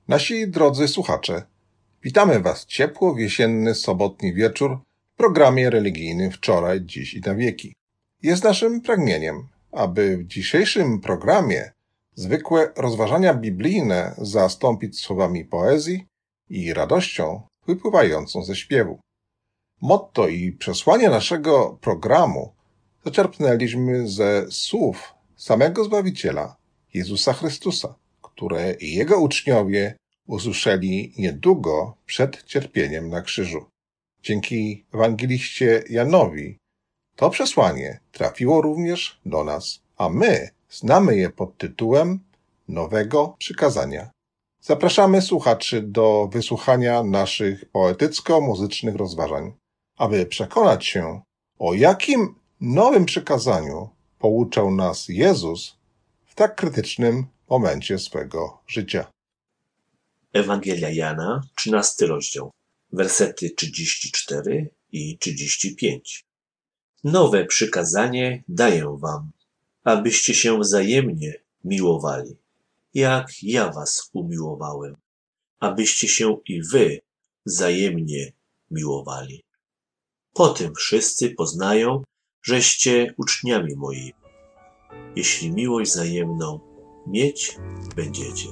Nasi drodzy słuchacze, witamy Was ciepło w jesienny, sobotni wieczór w programie religijnym Wczoraj, Dziś i na wieki. Jest naszym pragnieniem, aby w dzisiejszym programie zwykłe rozważania biblijne zastąpić słowami poezji i radością wypływającą ze śpiewu. Motto i przesłanie naszego programu zaczerpnęliśmy ze słów samego Zbawiciela, Jezusa Chrystusa, które Jego uczniowie usłyszeli niedługo przed cierpieniem na krzyżu. Dzięki ewangeliście Janowi to przesłanie trafiło również do nas, a my znamy je pod tytułem Nowego Przykazania. Zapraszamy słuchaczy do wysłuchania naszych poetycko-muzycznych rozważań, aby przekonać się, o jakim nowym przykazaniu pouczał nas Jezus w tak krytycznym momencie swego życia. Ewangelia Jana, 13 rozdział, wersety 34 i 35. Nowe przykazanie daję wam, abyście się wzajemnie miłowali, jak ja was umiłowałem, abyście się i wy wzajemnie miłowali. Po tym wszyscy poznają, żeście uczniami moimi, jeśli miłość wzajemną mieć będziecie.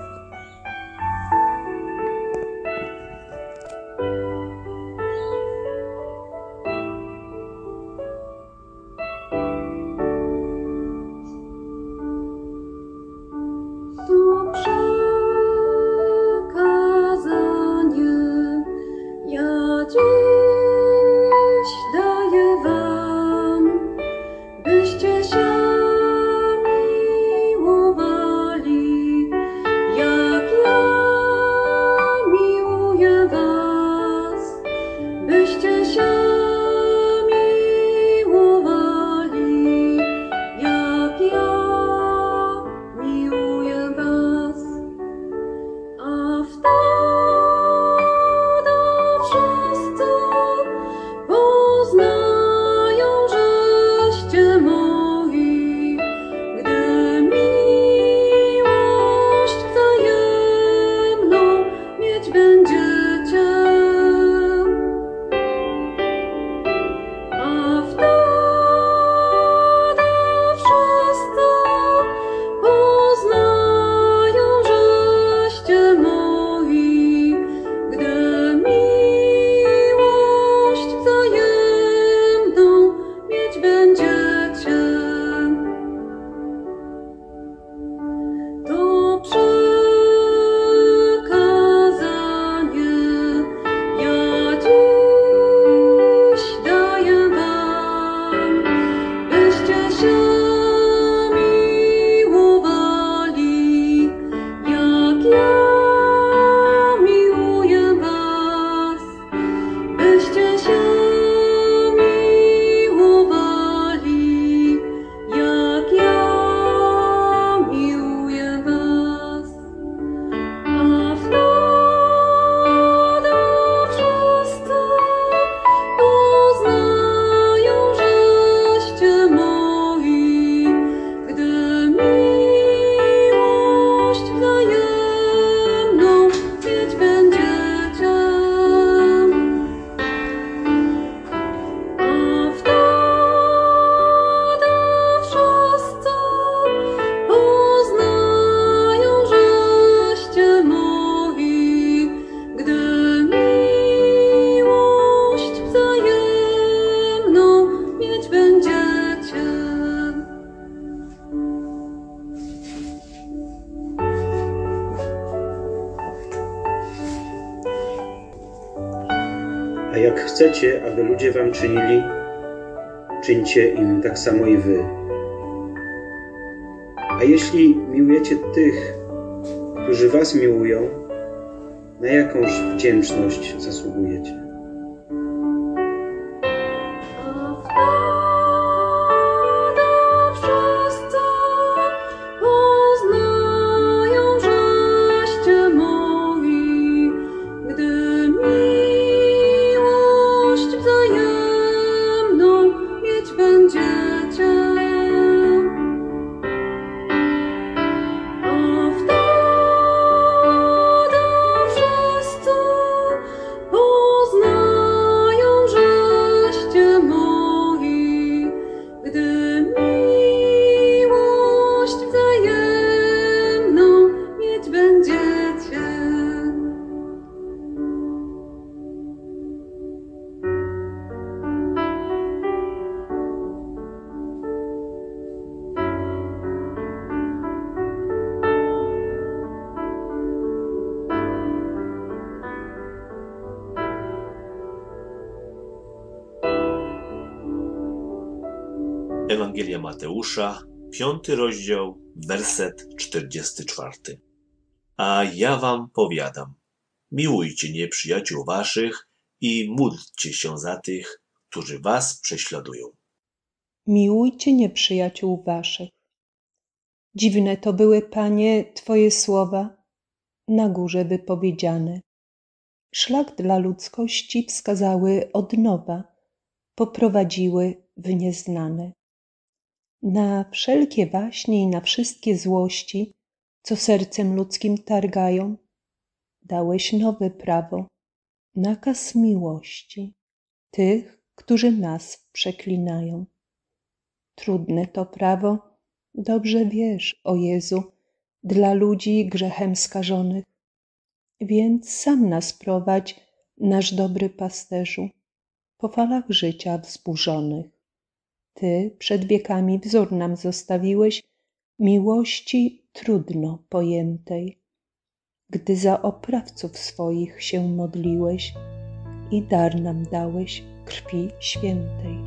A jak chcecie, aby ludzie wam czynili, czyńcie im tak samo i wy. A jeśli miłujecie tych, którzy was miłują, na jakąż wdzięczność zasługujecie? Ewangelia Mateusza, 5 rozdział, werset 44. A ja wam powiadam, miłujcie nieprzyjaciół waszych i módlcie się za tych, którzy was prześladują. Miłujcie nieprzyjaciół waszych. Dziwne to były, Panie, Twoje słowa, na górze wypowiedziane. Szlak dla ludzkości wskazały od nowa, poprowadziły w nieznane. Na wszelkie waśnie i na wszystkie złości, co sercem ludzkim targają, dałeś nowe prawo, nakaz miłości tych, którzy nas przeklinają. Trudne to prawo, dobrze wiesz, o Jezu, dla ludzi grzechem skażonych. Więc sam nas prowadź, nasz dobry pasterzu, po falach życia wzburzonych. Ty przed wiekami wzór nam zostawiłeś miłości trudno pojętej, gdy za oprawców swoich się modliłeś i dar nam dałeś krwi świętej.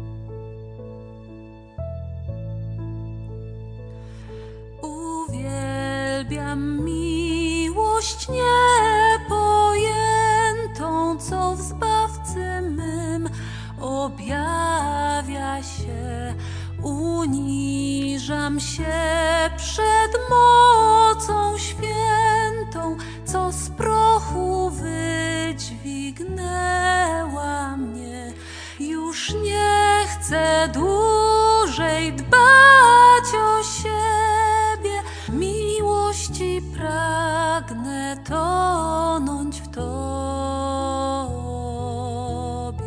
Uwielbiam miłość niepojętą, co w Zbawcy mym objawia się. Uniżam się przed mocą świętą, co z prochu wydźwignęła mnie. Już nie chcę dłużej dbać o siebie, miłości pragnę tonąć w Tobie.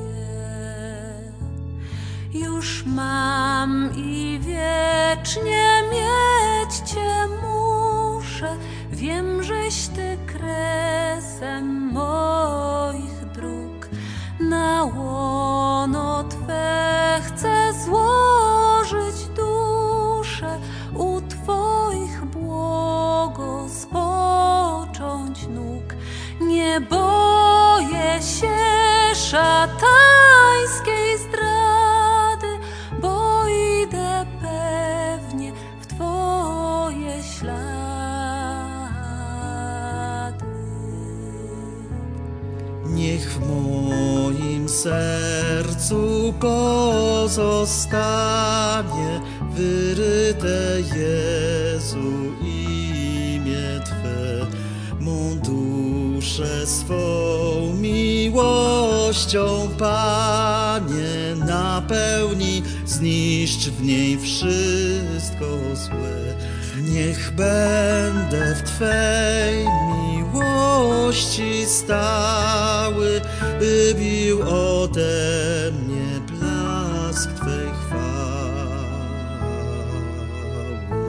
Już mam i wiecznie mieć Cię muszę, wiem, żeś Ty kresem moich dróg. Na łono Twe chcę złożyć duszę, u Twoich błogospocząć nóg. Nie boję się szatańskiej zdrady, bo idę pewnie w Twoje ślady. Niech w moim sercu pozostanie wyryte, Jezu, imię Twe. Mą duszę swą miłością, Panie, napełnij, zniszcz w niej wszystko złe. Niech będę w Twej miłości stały, by bił ode mnie blask Twej chwały.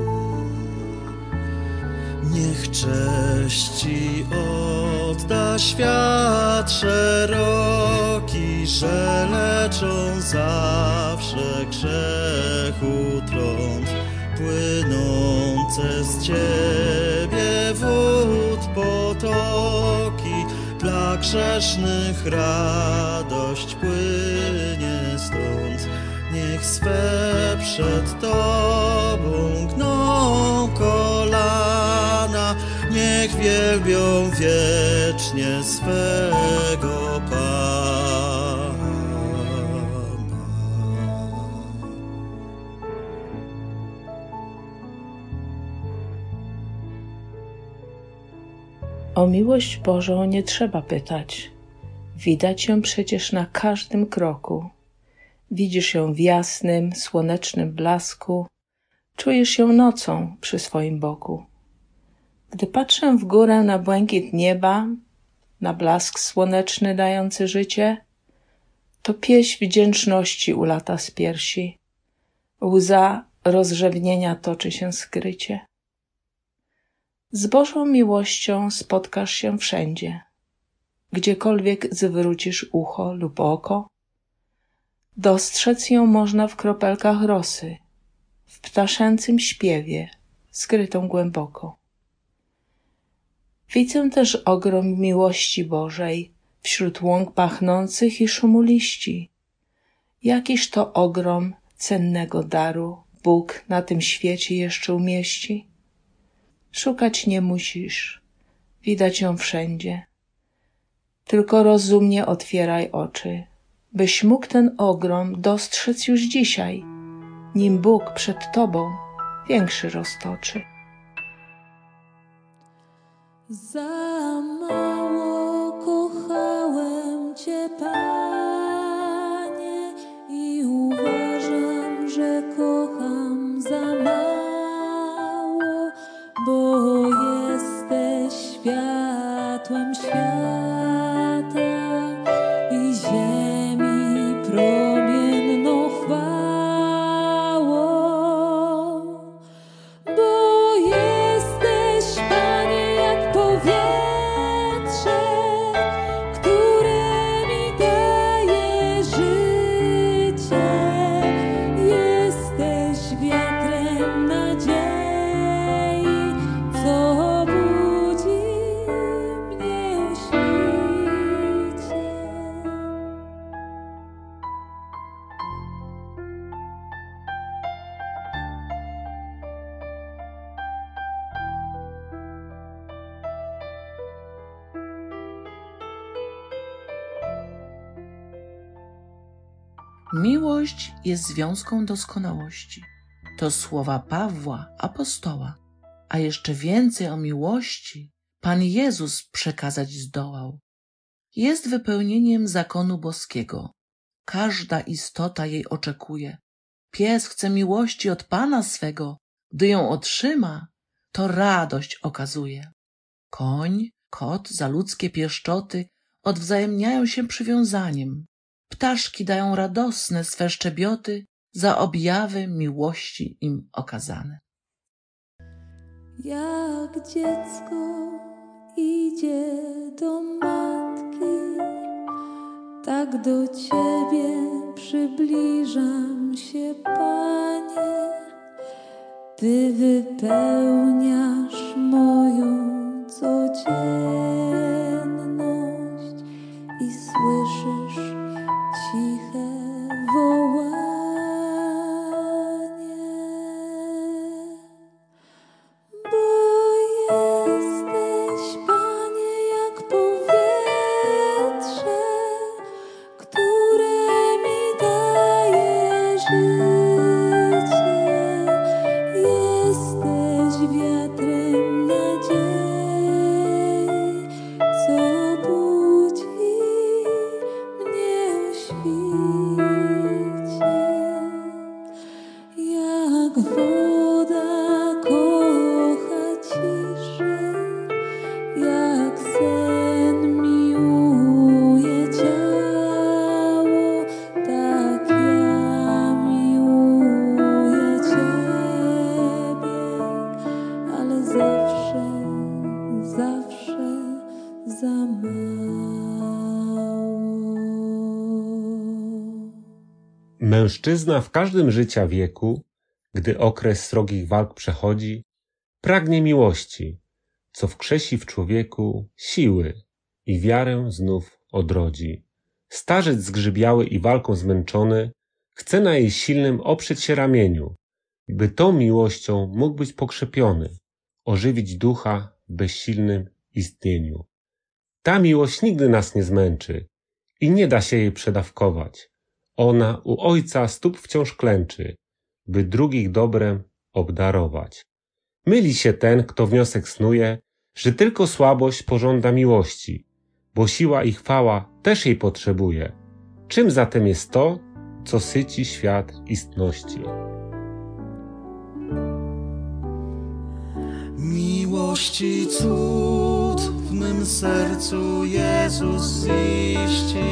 Niech cześci odda świat szeroki, że leczą zawsze grzechu trąd. Płynące z Ciebie wód potoki, dla grzesznych radość płynie stąd. Niech swe przed Tobą gną kolana, niech wielbią wiecznie swego Pana. O miłość Bożą nie trzeba pytać. Widać ją przecież na każdym kroku. Widzisz ją w jasnym, słonecznym blasku. Czujesz ją nocą przy swoim boku. Gdy patrzę w górę na błękit nieba, na blask słoneczny dający życie, to pieśń wdzięczności ulata z piersi. Łza rozrzewnienia toczy się skrycie. Z Bożą miłością spotkasz się wszędzie, gdziekolwiek zwrócisz ucho lub oko. Dostrzec ją można w kropelkach rosy, w ptaszęcym śpiewie, skrytą głęboko. Widzę też ogrom miłości Bożej wśród łąk pachnących i szumu liści. Jakiż to ogrom cennego daru Bóg na tym świecie jeszcze umieści? Szukać nie musisz, widać ją wszędzie. Tylko rozumnie otwieraj oczy, byś mógł ten ogrom dostrzec już dzisiaj, nim Bóg przed tobą większy roztoczy. Za mało kochałem Cię, Panie, i uważam, że kocham za mało, bo jesteś światłem świata i ziemi promienną chwałą. Bo jesteś, Panie, jak powietrze, które mi daje życie. Jesteś wiatrem nadziei, co budzi mnie o świcie. Miłość jest związką doskonałości. To słowa Pawła, apostoła. A jeszcze więcej o miłości Pan Jezus przekazać zdołał. Jest wypełnieniem zakonu boskiego. Każda istota jej oczekuje. Pies chce miłości od Pana swego. Gdy ją otrzyma, to radość okazuje. Koń, kot za ludzkie pieszczoty odwzajemniają się przywiązaniem. Ptaszki dają radosne swe szczebioty za objawy miłości im okazane. Jak dziecko idzie do matki, tak do Ciebie przybliżam się, Panie. Ty wypełniasz moją codzienność i słyszysz ciche wołanie. Bo jesteś, Panie, jak powietrze, które mi daje życie. Jesteś wiatrem nadziei, co budzi mnie o świcie. Jak woda kocha ciszę, jak sen miłuje ciało, tak ja miłuję Ciebie, ale zawsze, zawsze za mało. Mężczyzna w każdym życia wieku, gdy okres srogich walk przechodzi, pragnie miłości, co wkrzesi w człowieku siły i wiarę znów odrodzi. Starzec zgrzybiały i walką zmęczony chce na jej silnym oprzeć się ramieniu, by tą miłością mógł być pokrzepiony, ożywić ducha w bezsilnym istnieniu. Ta miłość nigdy nas nie zmęczy i nie da się jej przedawkować. Ona u Ojca stóp wciąż klęczy, by drugich dobrem obdarować. Myli się ten, kto wniosek snuje, że tylko słabość pożąda miłości, bo siła i chwała też jej potrzebuje. Czym zatem jest to, co syci świat istności? Miłości cud w mym sercu Jezus ziścił,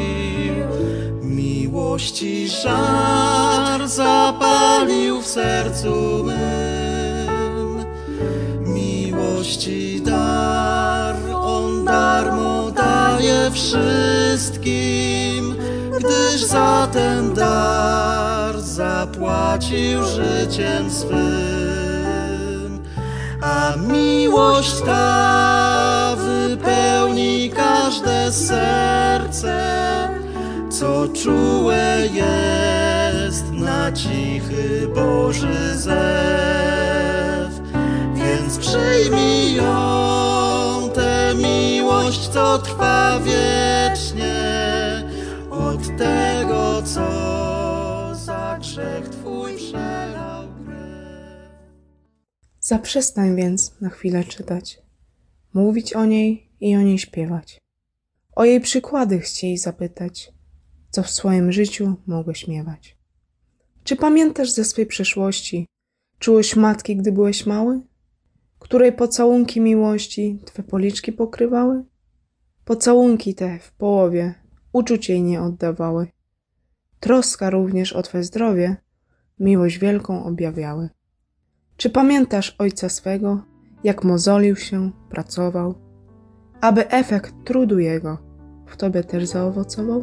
miłości żar zapalił w sercu mym, miłości dar On darmo daje wszystkim, gdyż za ten dar zapłacił życiem swym. A miłość ta wypełni każde serce, co czułe jest na na cichy Boży zew. Więc przyjmij ją, tę miłość, co trwa wiecznie, od tego, co za grzech Twój przelał krew. Zaprzestań więc na chwilę czytać, mówić o niej i o niej śpiewać. O jej przykłady chciej zapytać, co w swoim życiu mogłeś miewać. Czy pamiętasz ze swej przeszłości czułość matki, gdy byłeś mały? Której pocałunki miłości Twe policzki pokrywały? Pocałunki te w połowie uczuć jej nie oddawały. Troska również o Twe zdrowie miłość wielką objawiały. Czy pamiętasz ojca swego, jak mozolił się, pracował, aby efekt trudu jego w Tobie też zaowocował?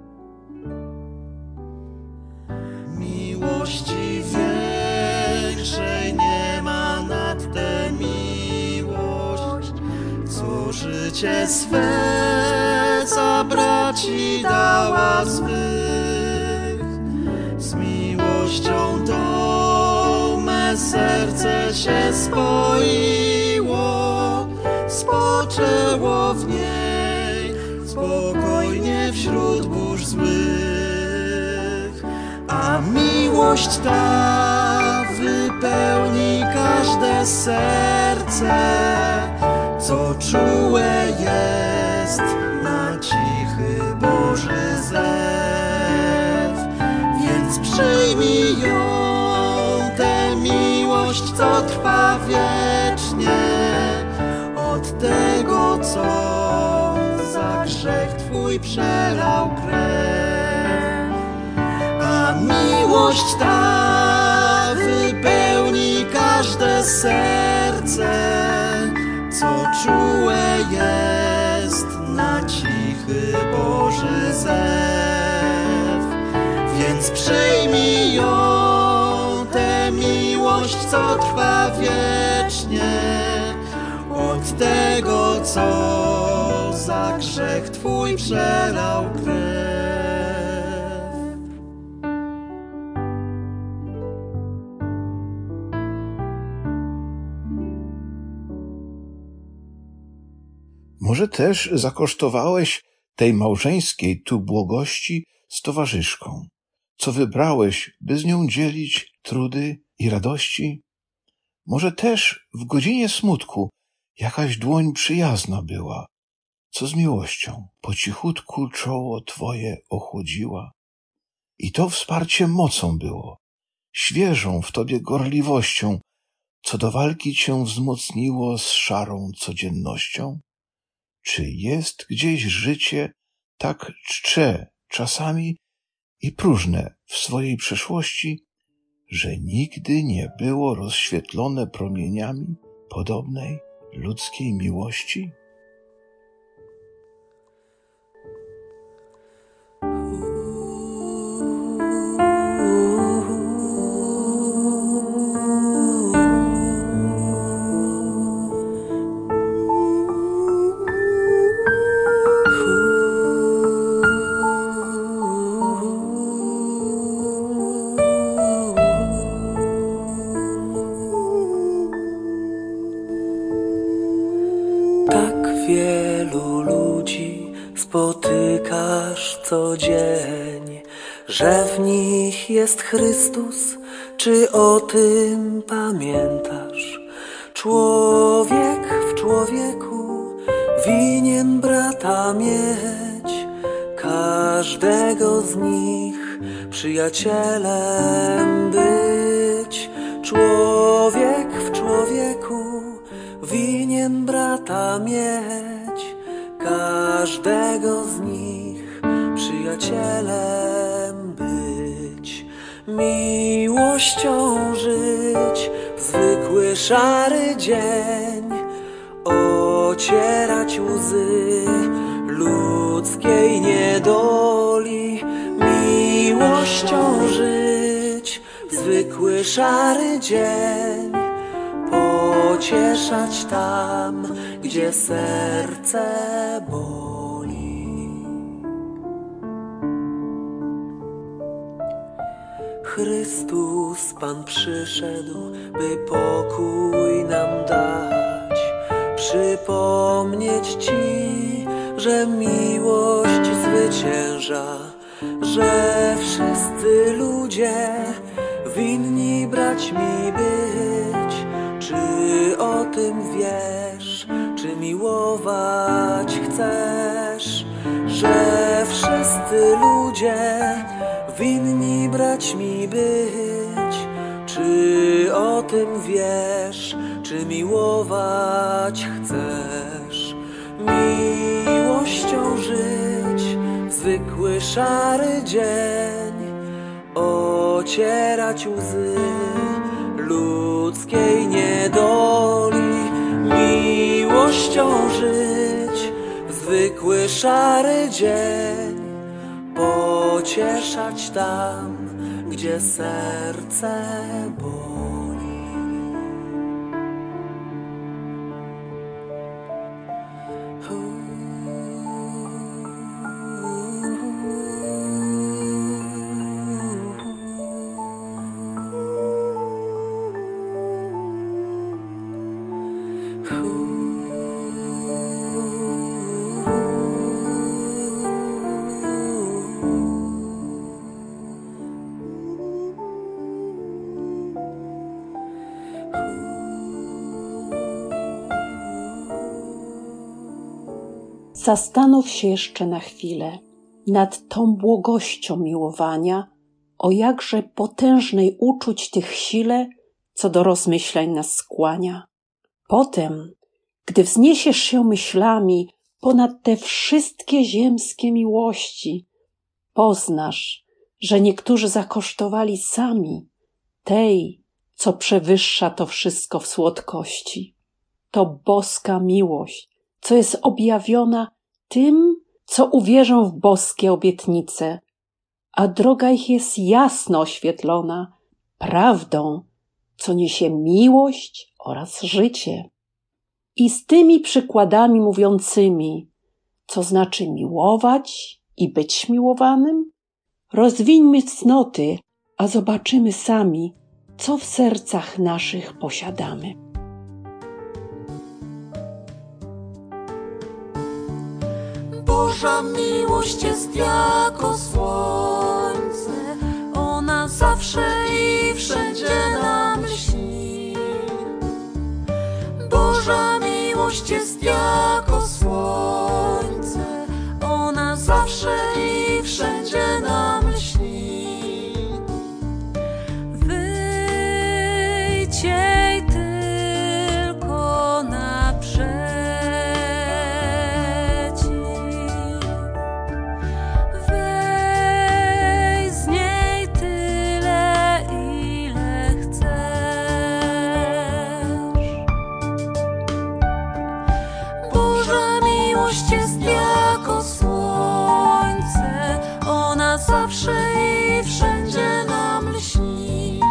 Miłości większej nie ma nad tę miłość, co życie swe za braci dała swych. Z miłością tą me serce się spoiło, spoczęło w niej spokojnie wśród burz złych. A miłość ta wypełni każde serce, co czułe jest na cichy Boży zew. Więc przyjmij ją, tę miłość, co trwa wiecznie, od tego, co za grzech Twój przelał krew. A miłość ta wypełni każde serce, co czułe jest na cichy Boży zew. Więc przyjmij ją, tę miłość, co trwa wiecznie, od tego, co za grzech Twój przelał krew. Może też zakosztowałeś tej małżeńskiej tu błogości z towarzyszką, co wybrałeś, by z nią dzielić trudy i radości? Może też w godzinie smutku jakaś dłoń przyjazna była, co z miłością po cichutku czoło Twoje ochłodziła? I to wsparcie mocą było, świeżą w Tobie gorliwością, co do walki Cię wzmocniło z szarą codziennością? Czy jest gdzieś życie tak czcze czasami i próżne w swojej przeszłości, że nigdy nie było rozświetlone promieniami podobnej ludzkiej miłości? Wielu ludzi spotykasz co dzień, że w nich jest Chrystus, czy o tym pamiętasz? Człowiek w człowieku winien brata mieć, każdego z nich przyjacielem być. Człowiek w człowieku winien brata mieć, każdego z nich przyjacielem być. Miłością żyć w zwykły szary dzień, ocierać łzy ludzkiej niedoli. Miłością żyć w zwykły szary dzień, pocieszać tam, gdzie serce boli. Chrystus Pan przyszedł, by pokój nam dać. Przypomnieć Ci, że miłość zwycięża, że wszyscy ludzie winni braćmi być. Czy o tym wiesz? Czy miłować chcesz? Że wszyscy ludzie winni braćmi być. Czy o tym wiesz? Czy miłować chcesz? Miłością żyć w zwykły szary dzień, ocierać łzy ludzkiej niedoli. Miłością żyć w zwykły szary dzień, pocieszać tam, gdzie serce boli. Zastanów się jeszcze na chwilę nad tą błogością miłowania, o jakże potężnej uczuć tych sile, co do rozmyślań nas skłania. Potem, gdy wzniesiesz się myślami ponad te wszystkie ziemskie miłości, poznasz, że niektórzy zakosztowali sami tej, co przewyższa to wszystko w słodkości. To boska miłość, co jest objawiona tym, co uwierzą w boskie obietnice, a droga ich jest jasno oświetlona prawdą, co niesie miłość oraz życie. I z tymi przykładami mówiącymi, co znaczy miłować i być miłowanym, rozwińmy cnoty, a zobaczymy sami, co w sercach naszych posiadamy. Boża miłość jest jako słońce, ona zawsze i wszędzie nam lśni. Boża miłość jest jako słońce, ona zawsze i wszędzie nam lśni. Wyjdź jej tylko naprzeciw. Weź z niej tyle, ile chcesz. Boża miłość jest jako słońce, ona zawsze i wszędzie nam lśni.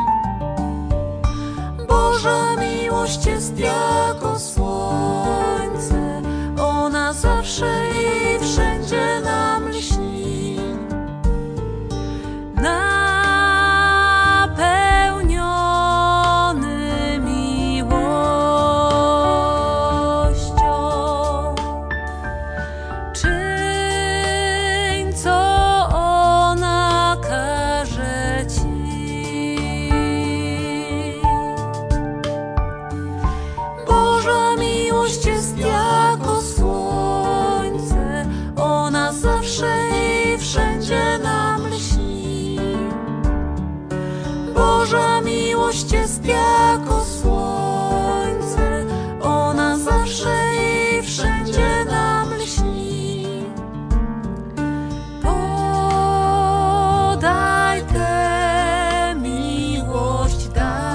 Boża miłość jest jako słońce, ona zawsze i wszędzie nam lśni. Napełniony miłością, czyń, co ona każe ci. Boża miłość jest jako słońce, ona zawsze i wszędzie nam lśni. Boża miłość jest jako słońce, ona zawsze i wszędzie nam lśni. Podaj tę miłość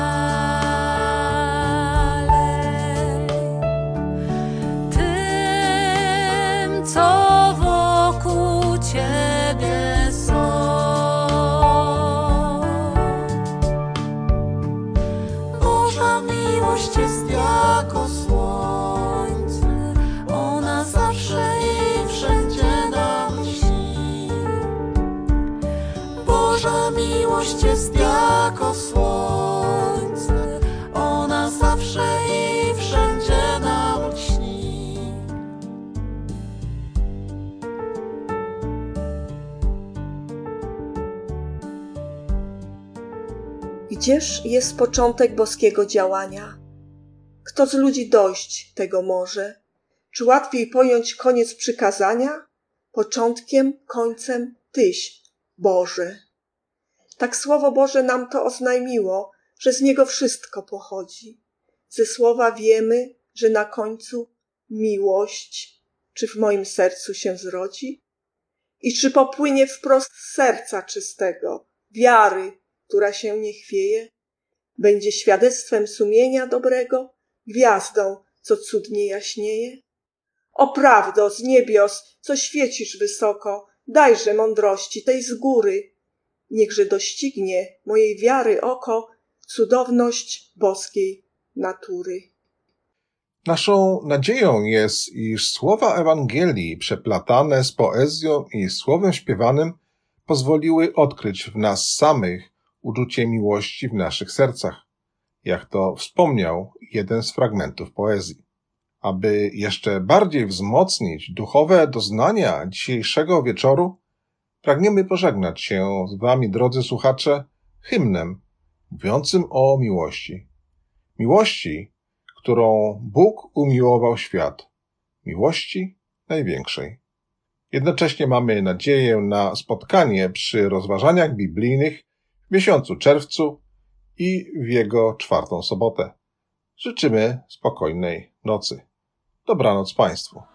dalej tym, co wokół ciebie są. Boża miłość jest jako słońce, ona zawsze i wszędzie nam lśni. Boża miłość jest jako jako słońce, ona zawsze i wszędzie nam śni. Gdzież jest początek boskiego działania? Kto z ludzi dojść tego może? Czy łatwiej pojąć koniec przykazania? Początkiem, końcem Tyś, Boże. Tak Słowo Boże nam to oznajmiło, że z Niego wszystko pochodzi. Ze Słowa wiemy, że na końcu miłość, czy w moim sercu się zrodzi? I czy popłynie wprost z serca czystego, wiary, która się nie chwieje? Będzie świadectwem sumienia dobrego, gwiazdą, co cudnie jaśnieje? O prawdo, z niebios, co świecisz wysoko, dajże mądrości tej z góry. Niechże doścignie mojej wiary oko cudowność boskiej natury. Naszą nadzieją jest, iż słowa Ewangelii przeplatane z poezją i słowem śpiewanym pozwoliły odkryć w nas samych uczucie miłości w naszych sercach, jak to wspomniał jeden z fragmentów poezji. Aby jeszcze bardziej wzmocnić duchowe doznania dzisiejszego wieczoru, pragniemy pożegnać się z wami, drodzy słuchacze, hymnem mówiącym o miłości. Miłości, którą Bóg umiłował świat. Miłości największej. Jednocześnie mamy nadzieję na spotkanie przy rozważaniach biblijnych w miesiącu czerwcu i w jego 4. sobotę. Życzymy spokojnej nocy. Dobranoc Państwu.